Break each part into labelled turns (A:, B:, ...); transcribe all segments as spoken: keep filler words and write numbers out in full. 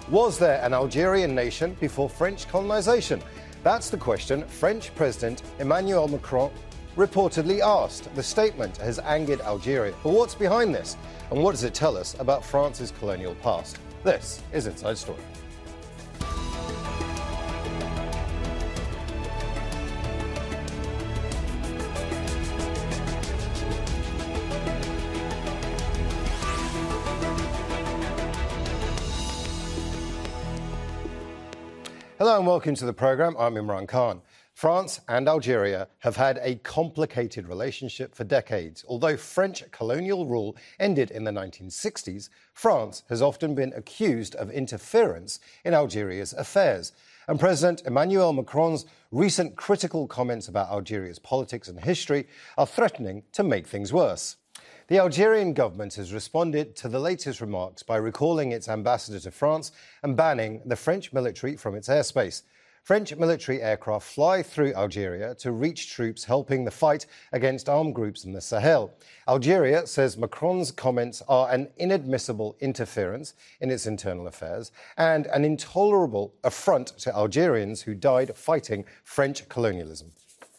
A: Was there an Algerian nation before French colonisation? That's the question French President Emmanuel Macron reportedly asked. The statement has angered Algeria. But what's behind this? And what does it tell us about France's colonial past? This is Inside Story. Hello and welcome to the programme. I'm Imran Khan. France and Algeria have had a complicated relationship for decades. Although French colonial rule ended in the nineteen sixties, France has often been accused of interference in Algeria's affairs. And President Emmanuel Macron's recent critical comments about Algeria's politics and history are threatening to make things worse. The Algerian government has responded to the latest remarks by recalling its ambassador to France and banning the French military from its airspace. French military aircraft fly through Algeria to reach troops helping the fight against armed groups in the Sahel. Algeria says Macron's comments are an inadmissible interference in its internal affairs and an intolerable affront to Algerians who died fighting French colonialism.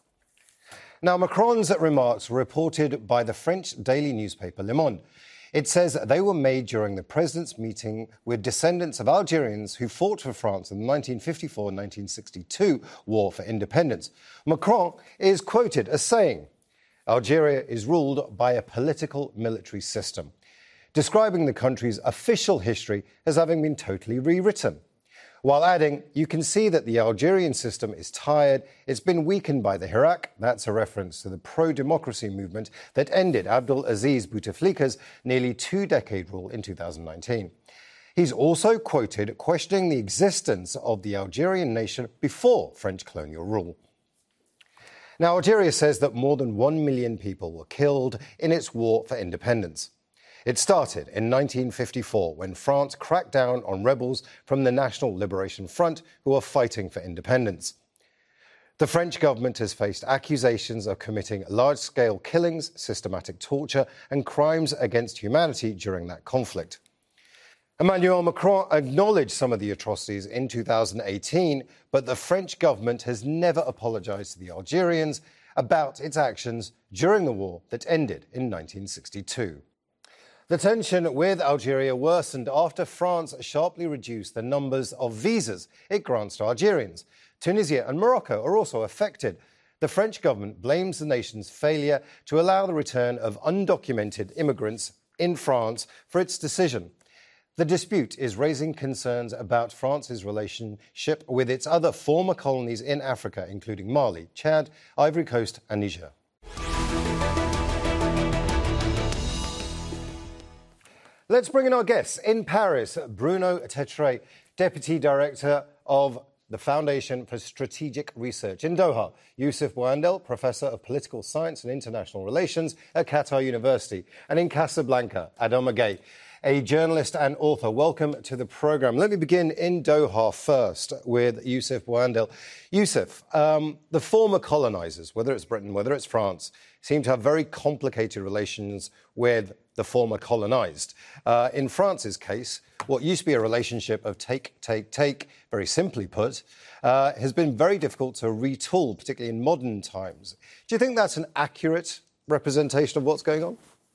A: Now, Macron's remarks were reported by the French daily newspaper Le Monde. It says they were made during the president's meeting with descendants of Algerians who fought for France in the nineteen fifty-four nineteen sixty-two War for Independence. Macron is quoted as saying, "Algeria is ruled by a political military system," describing the country's official history as having been totally rewritten. While adding, "You can see that the Algerian system is tired. It's been weakened by the Hirak." That's a reference to the pro-democracy movement that ended Abdel Aziz Bouteflika's nearly two-decade rule in two thousand nineteen. He's also quoted questioning the existence of the Algerian nation before French colonial rule. Now, Algeria says that more than one million people were killed in its war for independence. It started in nineteen fifty-four when France cracked down on rebels from the National Liberation Front who were fighting for independence. The French government has faced accusations of committing large-scale killings, systematic torture, and crimes against humanity during that conflict. Emmanuel Macron acknowledged some of the atrocities in two thousand eighteen, but the French government has never apologised to the Algerians about its actions during the war that ended in nineteen sixty-two. The tension with Algeria worsened after France sharply reduced the numbers of visas it grants to Algerians. Tunisia and Morocco are also affected. The French government blames the nation's failure to allow the return of undocumented immigrants in France for its decision. The dispute is raising concerns about France's relationship with its other former colonies in Africa, including Mali, Chad, Ivory Coast and Niger. Let's bring in our guests. In Paris, Bruno Tetteret, Deputy Director of the Foundation for Strategic Research. In Doha, Youssef Bouandel, Professor of Political Science and International Relations at Qatar University. And in Casablanca, Adama Gaye, a journalist and author. Welcome to the programme. Let me begin in Doha first with Youssef Bouandel. Youssef, um, the former colonisers, whether it's Britain, whether it's France, seem to have very complicated relations with the former colonised. Uh, in France's case, what used to be a relationship of take, take, take, very simply put, uh, has been very difficult to retool, particularly in modern times. Do you think that's an accurate representation of what's going on?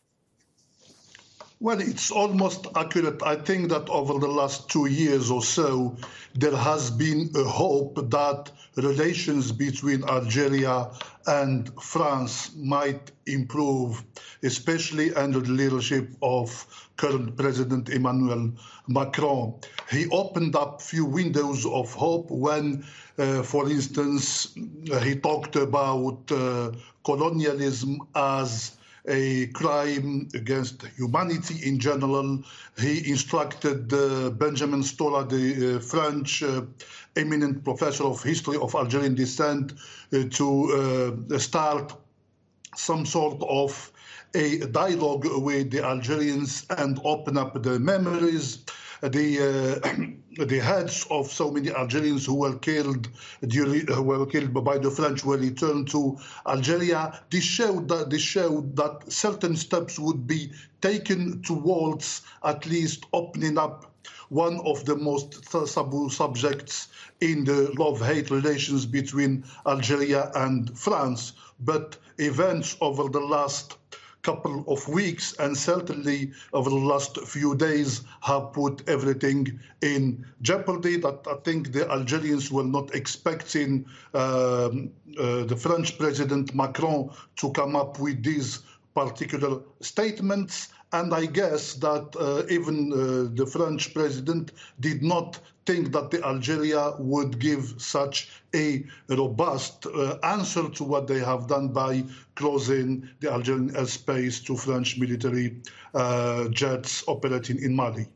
B: Well, it's almost accurate. I think that over the last two years or so, there has been a hope that relations between Algeria and France might improve, especially under the leadership of current President Emmanuel Macron. He opened up few windows of hope when, uh, for instance, he talked about uh, colonialism as a crime against humanity in general. He instructed uh, Benjamin Stora, the uh, French uh, eminent professor of history of Algerian descent, uh, to uh, start some sort of a dialogue with the Algerians and open up the memories. The uh, the heads of so many Algerians who were killed during, who were killed by the French were returned to Algeria. This showed that this showed that certain steps would be taken towards at least opening up one of the most taboo subjects in the love-hate relations between Algeria and France. But events over the last couple of weeks and certainly over the last few days have put everything in jeopardy. That I think the Algerians were not expecting um, uh, the French President Macron to come up with these particular statements. And I guess that uh, even uh, the French president did not think that the Algeria would give such a robust uh, answer to what they have done by closing the Algerian airspace to French military uh, jets operating in Mali.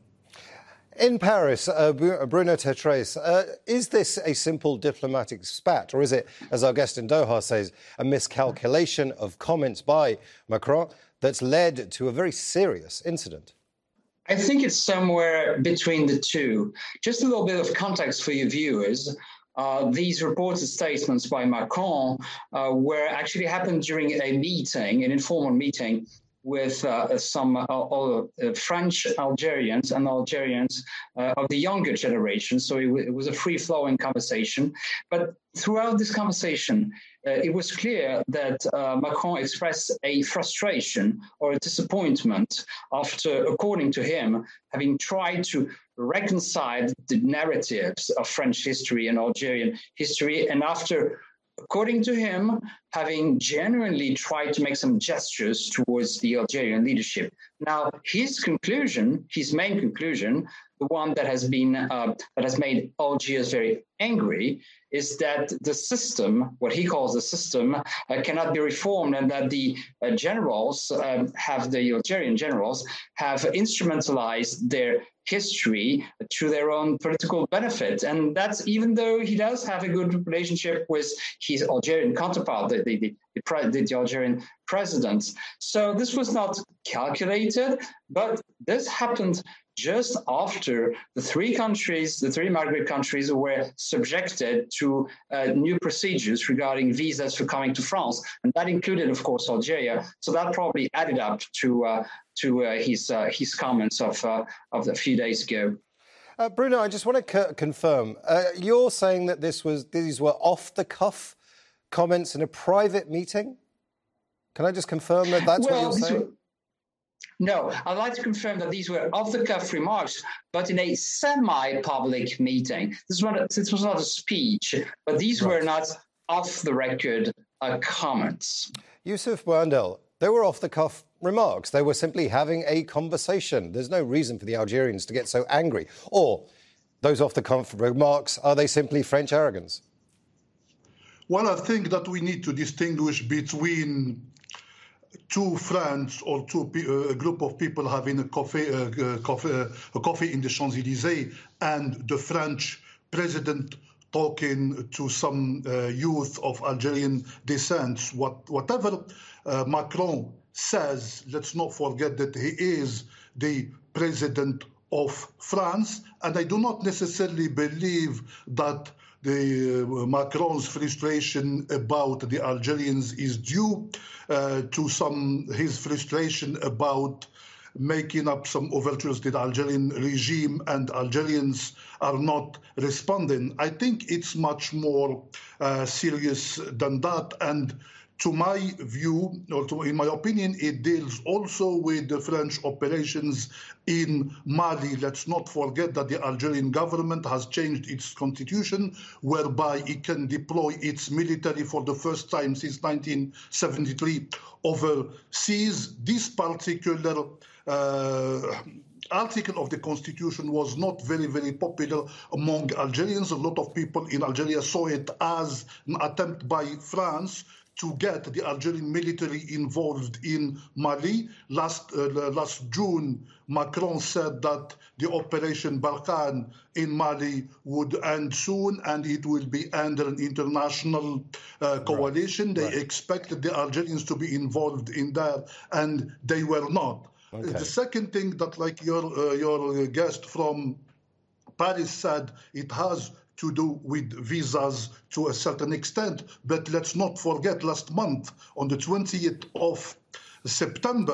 A: In Paris, uh, Bruno Tertrais, uh, is this a simple diplomatic spat, or is it, as our guest in Doha says, a miscalculation of comments by Macron that's led to a very serious incident?
C: I think it's somewhere between the two. Just a little bit of context for your viewers. Uh, these reported statements by Macron uh, were actually happened during a meeting, an informal meeting, with uh, some uh, uh, French Algerians and Algerians uh, of the younger generation. So it, w- it was a free-flowing conversation. But throughout this conversation, uh, it was clear that uh, Macron expressed a frustration or a disappointment after, according to him, having tried to reconcile the narratives of French history and Algerian history, and after, according to him, having genuinely tried to make some gestures towards the Algerian leadership. Now, his conclusion, his main conclusion, the one that has been uh, that has made Algiers very angry, is that the system, what he calls the system, uh, cannot be reformed, and that the uh, generals um, have the Algerian generals have instrumentalized their history to their own political benefit. And that's even though he does have a good relationship with his Algerian counterpart, the, the, the, the, the Algerian president. So this was not calculated, but this happened just after the three countries, the three Maghreb countries, were subjected to uh, new procedures regarding visas for coming to France. And that included, of course, Algeria. So that probably added up to uh, to uh, his uh, his comments of uh, of a few days ago.
A: Uh, Bruno, I just want to c- confirm. Uh, you're saying that this was these were off-the-cuff comments in a private meeting? Can I just confirm that that's
C: well,
A: what you're saying?
C: No, I'd like to confirm that these were off-the-cuff remarks, but in a semi-public meeting. This was not, this was not a speech, but these right. were not off-the-record uh, comments.
A: Yousef Boindel, they were off-the-cuff remarks. They were simply having a conversation. There's no reason for the Algerians to get so angry. Or those off-the-cuff remarks, are they simply French arrogance?
B: Well, I think that we need to distinguish between two friends or two uh, a group of people having a coffee, uh, uh, coffee, uh, a coffee in the Champs-Élysées, and the French president talking to some uh, youth of Algerian descent. What, whatever uh, Macron says, let's not forget that he is the president of France, and I do not necessarily believe that the uh, Macron's frustration about the Algerians is due uh, to some his frustration about making up some overtures to the Algerian regime, and Algerians are not responding. I think it's much more uh, serious than that, and to my view, or to, in my opinion, it deals also with the French operations in Mali. Let's not forget that the Algerian government has changed its constitution, whereby it can deploy its military for the first time since nineteen seventy-three overseas. This particular uh, article of the constitution was not very, very popular among Algerians. A lot of people in Algeria saw it as an attempt by France to get the Algerian military involved in Mali. Last uh, last June, Macron said that the Operation Barkhane in Mali would end soon, and it will be under an international uh, coalition. Right. They right. expected the Algerians to be involved in that, and they were not. Okay. The second thing that, like your uh, your guest from Paris said, it has to do with visas to a certain extent. But let's not forget, last month, on the twentieth of September,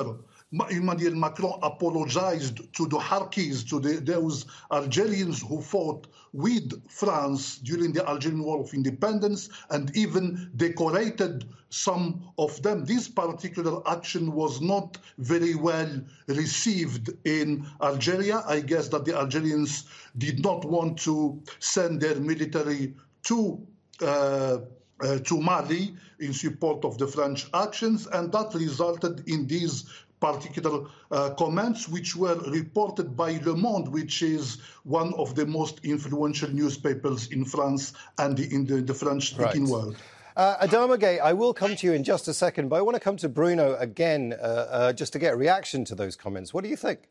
B: Emmanuel Macron apologized to the Harkis, to the, those Algerians who fought with France during the Algerian War of Independence, and even decorated some of them. This particular action was not very well received in Algeria. I guess that the Algerians did not want to send their military to uh, uh, to Mali in support of the French actions, and that resulted in these particular uh, comments, which were reported by Le Monde, which is one of the most influential newspapers in France and in the, the French-speaking
A: right.
B: world.
A: Uh, Adama Gaye, I will come to you in just a second, but I want to come to Bruno again uh, uh, just to get a reaction to those comments. What do you think?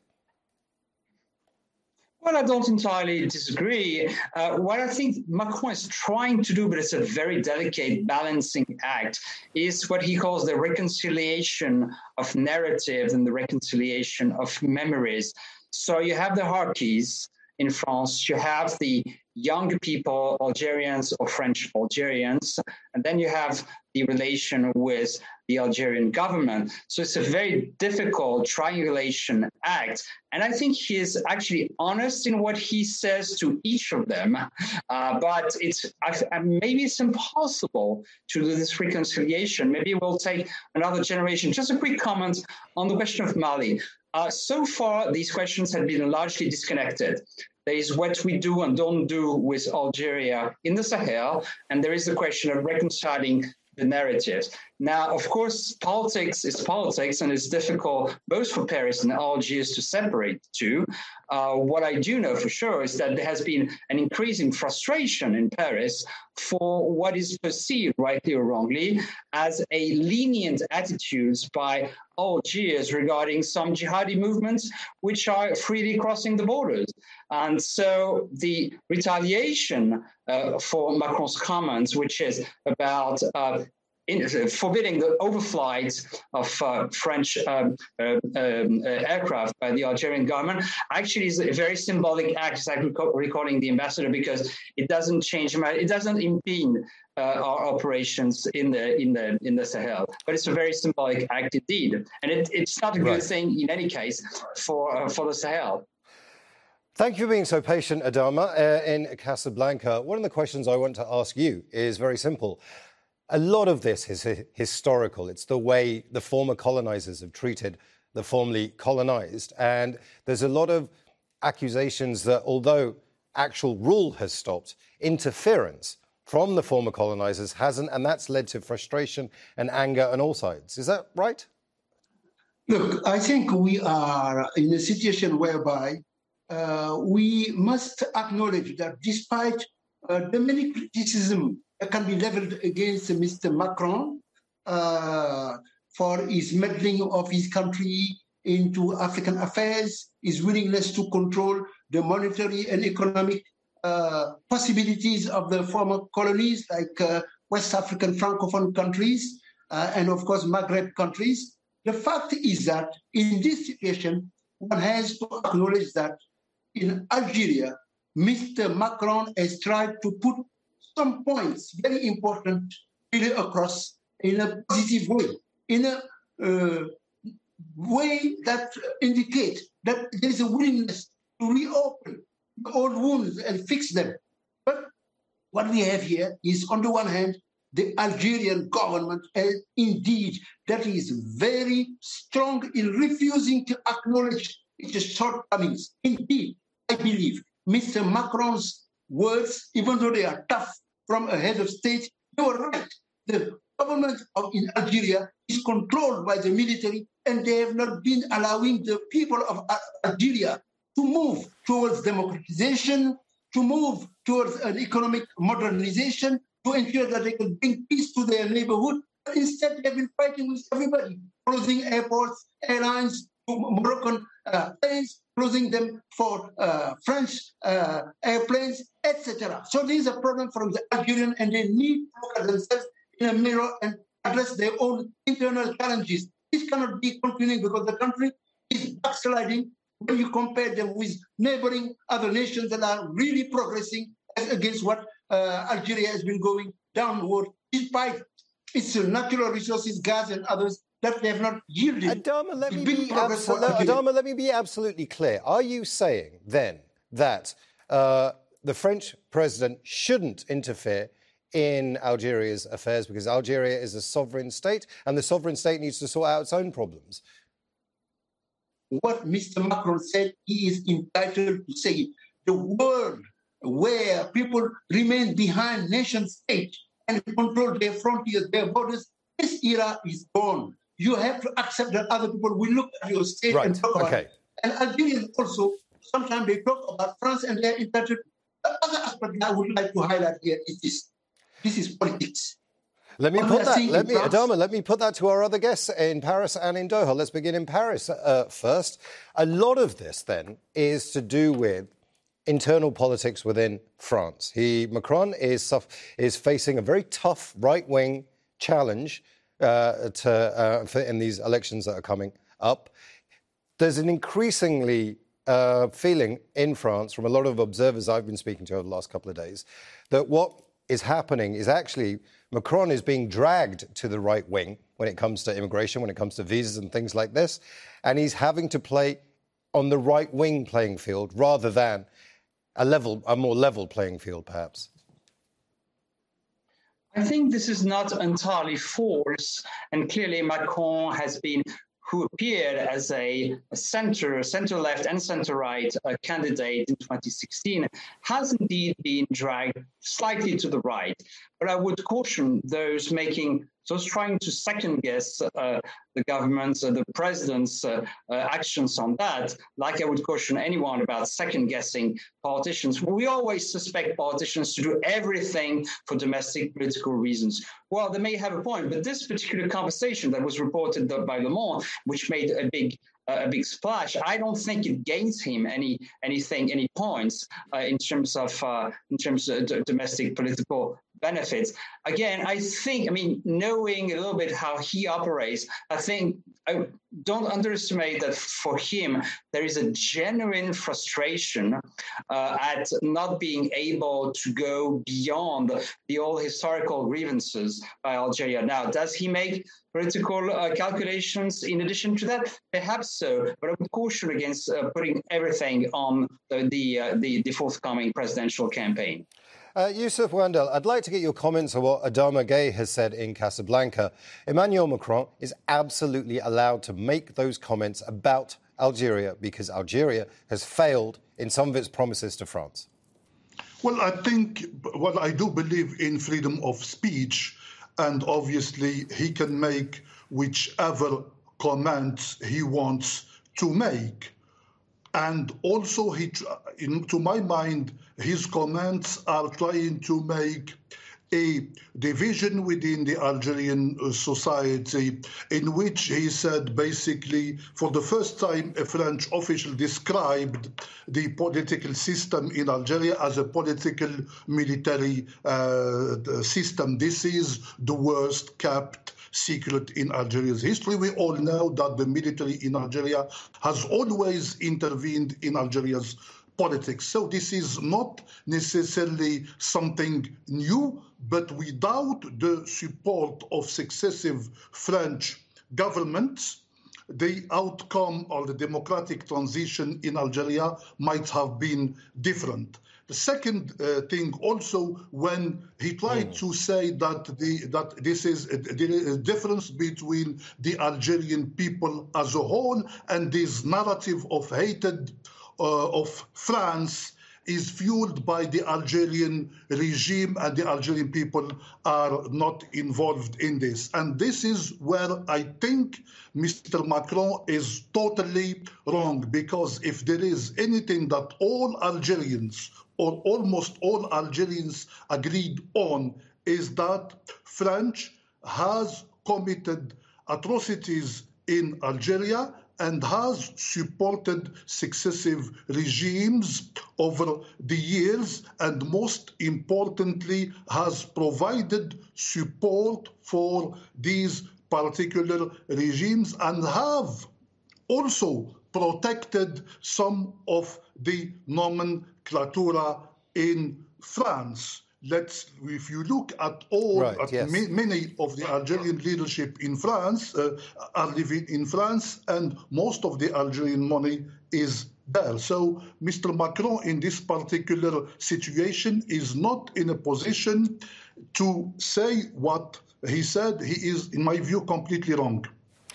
C: Well, I don't entirely disagree. Uh, what I think Macron is trying to do, but it's a very delicate balancing act, is what he calls the reconciliation of narratives and the reconciliation of memories. So you have the Harkis in France, you have the young people, Algerians or French Algerians, and then you have the relation with the Algerian government. So it's a very difficult triangulation act. And I think he is actually honest in what he says to each of them. Uh, but it's I, maybe it's impossible to do this reconciliation. Maybe it will take another generation. Just a quick comment on the question of Mali. Uh, so far, these questions have been largely disconnected. There is what we do and don't do with Algeria in the Sahel, and there is the question of reconciling the narratives. Now, of course, politics is politics, and it's difficult both for Paris and Algiers to separate the two. Uh, what I do know for sure is that there has been an increasing frustration in Paris for what is perceived, rightly or wrongly, as a lenient attitudes by Algiers regarding some jihadi movements which are freely crossing the borders. And so the retaliation uh, for Macron's comments, which is about uh, In, uh, forbidding the overflights of uh, French um, uh, um, uh, aircraft by the Algerian government, actually is a very symbolic act. It's like rec- recalling the ambassador, because it doesn't change, it doesn't impede uh, our operations in the in the in the Sahel. But it's a very symbolic act indeed, and it, it's not a good right. thing in any case for uh, for the Sahel.
A: Thank you for being so patient, Adama, uh, in Casablanca. One of the questions I want to ask you is very simple. A lot of this is historical. It's the way the former colonizers have treated the formerly colonized. And there's a lot of accusations that although actual rule has stopped, interference from the former colonizers hasn't, and that's led to frustration and anger on all sides. Is that right?
D: Look, I think we are in a situation whereby uh, we must acknowledge that despite uh, the many criticism can be leveled against Mister Macron uh, for his meddling of his country into African affairs, his willingness to control the monetary and economic uh, possibilities of the former colonies, like uh, West African Francophone countries, uh, and of course Maghreb countries. The fact is that in this situation, one has to acknowledge that in Algeria, Mister Macron has tried to put some points, very important, really across in a positive way, in a uh, way that indicate that there is a willingness to reopen the old wounds and fix them. But what we have here is, on the one hand, the Algerian government, and indeed, that is very strong in refusing to acknowledge its shortcomings. Indeed, I believe Mister Macron's words, even though they are tough, from a head of state, they were right. The government of in Algeria is controlled by the military, and they have not been allowing the people of Algeria to move towards democratization, to move towards an economic modernization, to ensure that they can bring peace to their neighborhood. But instead, they've been fighting with everybody, closing airports, airlines, Moroccan uh, planes, closing them for uh, French uh, airplanes, et cetera. So there is a problem from the Algerian, and they need to look at themselves in a mirror and address their own internal challenges. This cannot be continuing, because the country is backsliding when you compare them with neighboring other nations that are really progressing against what uh, Algeria has been going downward, despite its natural resources, gas and others, that they have not yielded.
A: Adama, let me
D: big
A: be
D: progress for
A: absolutely.
D: Algeria.
A: Adama, let me be absolutely clear. Are you saying then that uh, the French president shouldn't interfere in Algeria's affairs because Algeria is a sovereign state and the sovereign state needs to sort out its own problems?
D: What Mister Macron said, he is entitled to say it. The world where people remain behind nation state and control their frontiers, their borders, this era is gone. You have to accept that other people will look at your state
A: Right.
D: and talk about
A: Okay.
D: it. And Algerians also, sometimes they talk about France and they're entitled. The other aspect I would like to highlight here is this. This is politics.
A: Let me
D: What
A: put
D: we are
A: that.
D: seeing
A: Let
D: in
A: me,
D: France-
A: Adama. Let me put that to our other guests in Paris and in Doha. Let's begin in Paris uh, first. A lot of this, then, is to do with internal politics within France. He Macron is suff- is facing a very tough right-wing challenge uh, to uh, for, in these elections that are coming up. There's an increasingly uh, feeling in France from a lot of observers I've been speaking to over the last couple of days that what is happening is actually Macron is being dragged to the right wing when it comes to immigration, when it comes to visas and things like this. And he's having to play on the right wing playing field rather than a level, a more level playing field, perhaps.
C: I think this is not entirely false. And clearly Macron has been, who appeared as a, a center, center-left and center-right uh, candidate in twenty sixteen, has indeed been dragged slightly to the right. But I would caution those making, those trying to second-guess uh, the government's, uh, the president's uh, uh, actions on that, like I would caution anyone about second-guessing politicians. We always suspect politicians to do everything for domestic political reasons. Well, they may have a point, but this particular conversation that was reported by Le Monde, which made a big uh, a big splash, I don't think it gains him any anything, any points uh, in terms of uh, in terms of d- domestic political benefits. Again, I think, I mean, knowing a little bit how he operates, I think I don't underestimate that for him, there is a genuine frustration uh, at not being able to go beyond the old historical grievances by Algeria. Now, does he make political uh, calculations in addition to that? Perhaps so, but I would caution against uh, putting everything on the, the, uh, the, the forthcoming presidential campaign.
A: Uh, Yousef Ouandel, I'd like to get your comments on what Adama Gueye has said in Casablanca. Emmanuel Macron is absolutely allowed to make those comments about Algeria because Algeria has failed in some of its promises to France.
B: Well, I think, well, I do believe in freedom of speech, and obviously he can make whichever comments he wants to make. And also, he, in, to my mind, his comments are trying to make a division within the Algerian society, in which he said basically, for the first time, a French official described the political system in Algeria as a political military uh, system. This is the worst kept secret in Algeria's history. We all know that the military in Algeria has always intervened in Algeria's politics. So this is not necessarily something new, but without the support of successive French governments, the outcome of the democratic transition in Algeria might have been different. The second uh, thing also, when he tried mm. to say that the that this is a, a difference between the Algerian people as a whole and this narrative of hatred uh, of France is fueled by the Algerian regime, and the Algerian people are not involved in this. And this is where I think Mister Macron is totally wrong, because if there is anything that all Algerians or almost all Algerians agreed on, is that France has committed atrocities in Algeria and has supported successive regimes over the years, and most importantly, has provided support for these particular regimes and have also protected some of the nomenclatura in France. let's, if you look at all,
A: right,
B: at
A: yes.
B: ma- many of the Algerian leadership in France uh, are living in France, and most of the Algerian money is there. So Mister Macron, in this particular situation, is not in a position to say what he said. He is, in my view, completely wrong.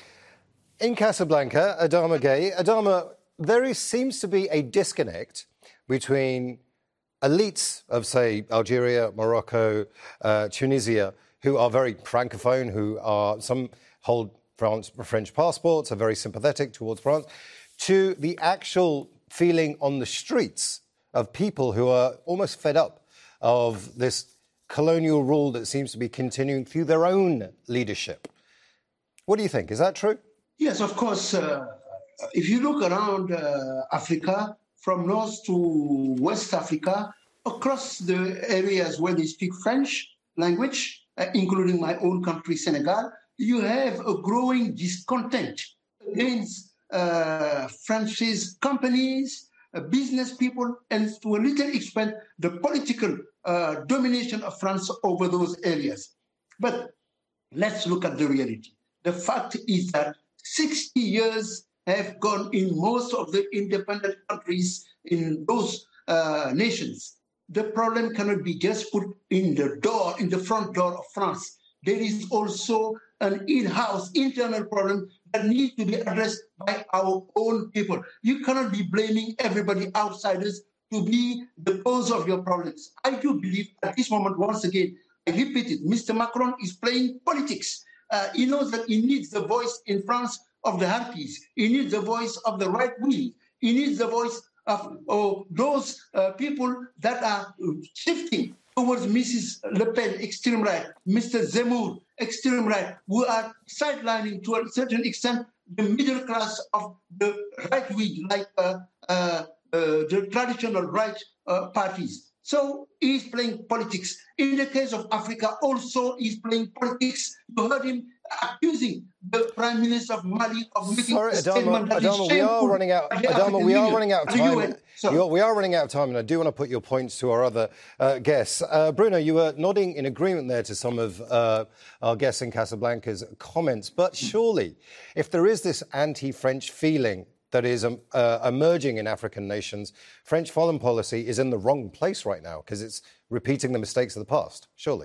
A: In Casablanca, Adama Gueye, Adama, there is, seems to be a disconnect between elites of, say, Algeria, Morocco, uh, Tunisia, who are very francophone, who are, some hold France, French passports, are very sympathetic towards France, to the actual feeling on the streets of people who are almost fed up of this colonial rule that seems to be continuing through their own leadership. What do you think? Is that true?
D: Yes, of course. Uh, if you look around uh, Africa, from North to West Africa, across the areas where they speak French language, uh, including my own country, Senegal, you have a growing discontent against uh, France's companies, uh, business people, and to a little extent, the political uh, domination of France over those areas. But let's look at the reality. The fact is that sixty years have gone in most of the independent countries in those uh, nations. The problem cannot be just put in the door, in the front door of France. There is also an in-house internal problem that needs to be addressed by our own people. You cannot be blaming everybody outsiders to be the cause of your problems. I do believe at this moment, once again, I repeat it, Mister Macron is playing politics. Uh, he knows that he needs the voice in France of the harpies. He needs the voice of the right wing. He needs the voice of oh, those uh, people that are shifting towards Missus Le Pen, extreme right, Mister Zemmour, extreme right, who are sidelining to a certain extent the middle class of the right wing, like uh, uh, uh, the traditional right uh, parties. So he's playing politics. In the case of Africa, also he's playing politics. You heard him accusing the Prime Minister of Mali of making
A: Sorry,
D: a statement
A: Adama,
D: that
A: Adama,
D: is
A: we
D: shameful.
A: are running out.
D: at the
A: Adama,
D: African
A: we are
D: Union,
A: running out of
D: at the U N.
A: time.
D: So-
A: You're, we are running out of time, and I do want to put your points to our other uh, guests. Uh, Bruno, you were nodding in agreement there to some of uh, our guests in Casablanca's comments. But surely, if there is this anti-French feeling that is um, uh, emerging in African nations, French foreign policy is in the wrong place right now because it's repeating the mistakes of the past, surely.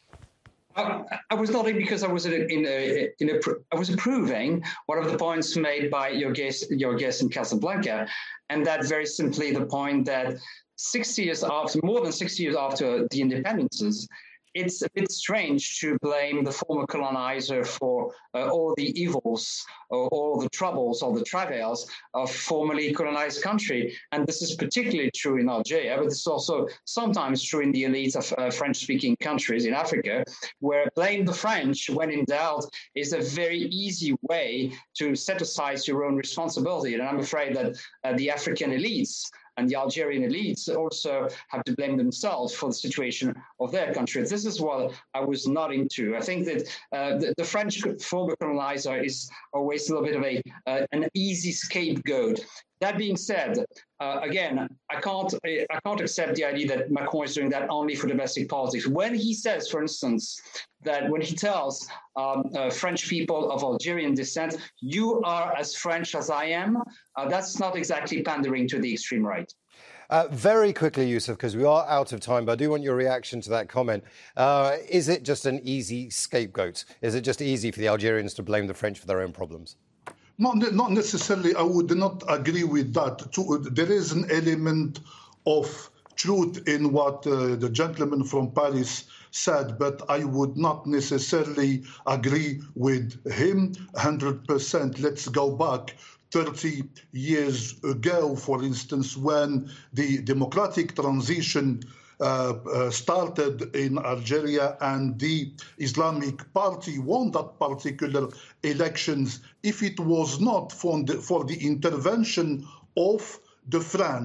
C: I, I was nodding because I was in a, in a, in a, I was approving one of the points made by your guest, your guest in Casablanca, and that very simply the point that sixty years after, more than sixty years after the independences, it's a bit strange to blame the former colonizer for uh, all the evils or all the troubles or the travails of formerly colonized country. And this is particularly true in Algeria, but it's also sometimes true in the elites of uh, French-speaking countries in Africa, where blame the French when in doubt is a very easy way to set aside your own responsibility. And I'm afraid that uh, the African elites and the Algerian elites also have to blame themselves for the situation of their country. This is what I was nodding to. I think that uh, the, the French former colonizer is always a little bit of a uh, an easy scapegoat. That being said, uh, again, I can't I can't accept the idea that Macron is doing that only for domestic politics. When he says, for instance, that when he tells um, uh, French people of Algerian descent, you are as French as I am, uh, that's not exactly pandering to the extreme right.
A: Uh, very quickly, Youssef, because we are out of time, but I do want your reaction to that comment. Uh, is it just an easy scapegoat? Is it just easy for the Algerians to blame the French for their own problems?
B: Not, not necessarily. I would not agree with that. There is an element of truth in what uh, the gentleman from Paris said, but I would not necessarily agree with him one hundred percent. Let's go back thirty years ago, for instance, when the democratic transition Uh, uh, started in Algeria and the Islamic Party won that particular elections. If it was not for the, for the intervention of the French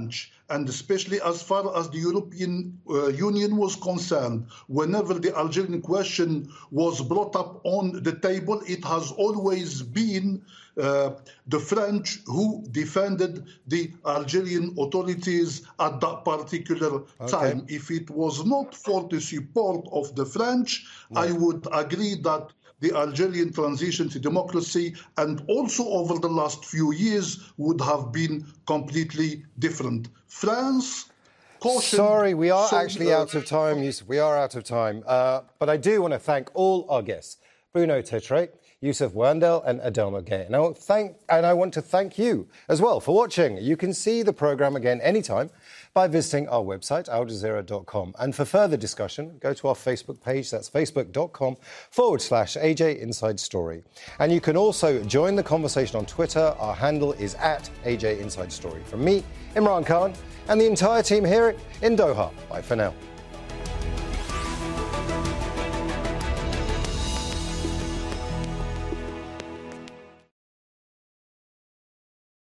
B: and especially as far as the European uh, Union was concerned, whenever the Algerian question was brought up on the table, it has always been uh, the French who defended the Algerian authorities at that particular
A: okay.
B: time. If it was not for the support of the French, no. I would agree that the Algerian transition to democracy and also over the last few years would have been completely different. France, caution.
A: Sorry, we are
B: so,
A: actually
B: uh,
A: out of time, Yusuf. We are out of time. Uh, but I do want to thank all our guests, Bruno Tetre, Yusuf Wandel and Adelma Gay. And I, thank, and I want to thank you as well for watching. You can see the programme again anytime by visiting our website, al jazeera dot com. And for further discussion, go to our Facebook page. That's facebook.com forward slash AJ Inside Story. And you can also join the conversation on Twitter. Our handle is at A J Inside Story. From me, Imran Khan, and the entire team here in Doha. Bye for now.